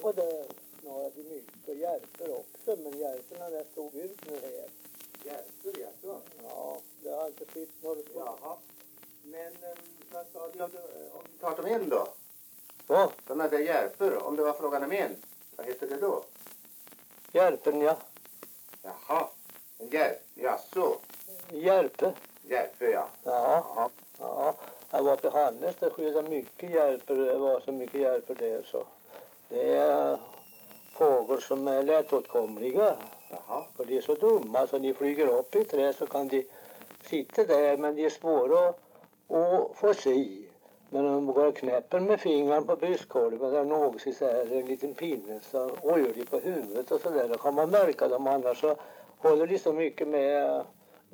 Och det snarade mycket järper också, men järperna där stod ut nu här. Järper, alltså? Ja, det har inte sitt något. Jaha. Men vad sa du om vi tar dem en då? Ja, Sådana där järper, om det var frågan om en. Vad heter det då? järpen, ja. Jaha. En järp, jaså? Järpe. Järpe, ja. Ja. Ja, jag var på Hannes, där sköt mycket järper, det var så mycket järper där så. Det är fåglar som är lättåtkomliga. Jaha. För de är så dumma så de flyger upp i trä så kan de sitta där, men de är svåra att få se. Men om de går och knäpper med fingrarna på bröstkorgen där något så här en liten pinne så rör de på huvudet och så där, då kan man märka dem, annars så håller de så mycket med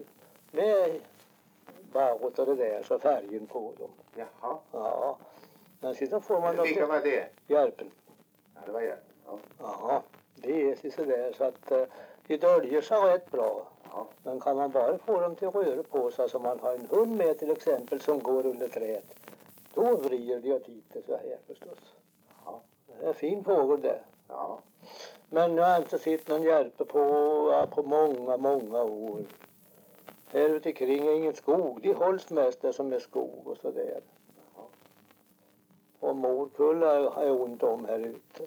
bakåt och det där, så färgen på dem. Jaha. Ja. Men sedan får man Vilka var det? järpen. Ja, det var järpen. Ja. Ja, det är så där så att de döljer sig rätt bra. Ja. Men kan man bara få dem till röra på sig, så man har en hund med till exempel som går under träd, då vrider de åt dit så här förstås. Ja. Det är en fin fågel det. Ja. Men jag har inte sett någon järpe på många år. Här ute kring är ingen skog. De hålls mest där som är skog och så där. Ja. Och morkulla har jag ont om här ute.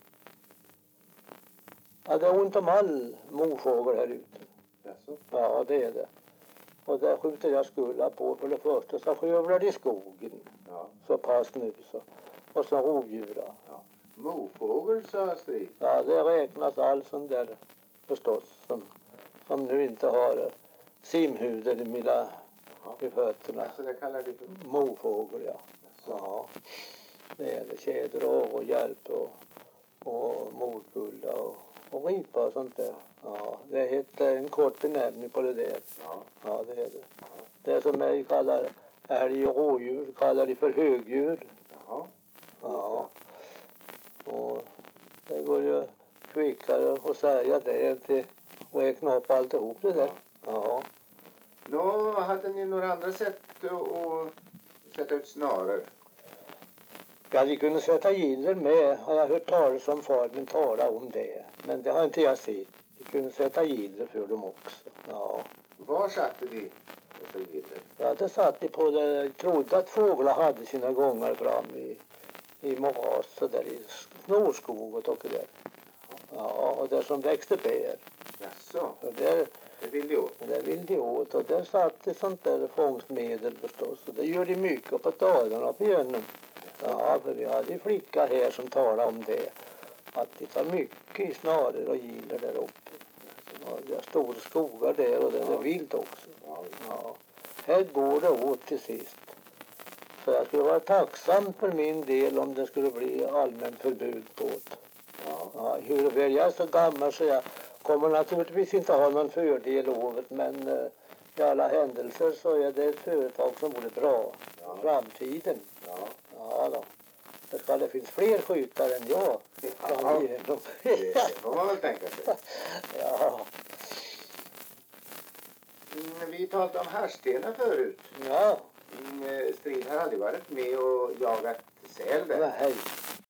Ja, det är ont om all morfågel här ute. Jaså? Ja, det är det. Och där skjuter jag skulda på. För det första så skövlar de skogen. Ja. Så pass nu så. Och så rovdjur. Ja. Mofågel, sa Strid. Ja, det räknas all sån där förstås. Som nu inte har simhudar i fötterna. Så det kallar du för... Mofågel, ja. Ja. Det är det. Tjäder och järp och morkulla och ripa och sånt där. Ja, det heter en kort benämning på det där. Ja. Ja, det är det. Det som jag kallar älg och rådjur kallar de för högdjur. Jaha. Ja. Och det går ju kvickare att säga det än till att räkna upp alltihop det där. Ja. Nå, hade ni några andra sätt att sätta ut snaror? Ja, de kunde sätta giller med, har jag hört talas om fadern tala om det. Men det har inte jag sett. De kunde sätta giller för dem också. Ja. Var satte de dessa giller? Ja, det satt de på det. Jag trodde att fåglar hade sina gångar fram i moras så där i snårskog och det där. Ja, och där som växte bär. Jaså? Och där, Det vill de åt? det vill de åt och där satt det sånt där fångstmedel förstås. Och det gör de mycket på dagarna och på björnen. Ja, för vi hade en flicka här som talade om det. Att det tar mycket i snaror och giller där uppe. Och det är stora skogar där och det är vilt också. Ja. Här går det åt till sist. Så jag skulle vara tacksam för min del om det skulle bli allmänt förbud på det. Ja, hur väl jag är så gammal så jag kommer naturligtvis inte ha någon fördel av det, men i alla händelser så är det ett företag som vore bra i framtiden. Ja. Ja då. Det finns fler skjutare än jag. Ja. Det får man väl tänka sig. Ja. Vi talade om härstenar förut. Ja. Strid har aldrig varit med och jagat säl där. Nej.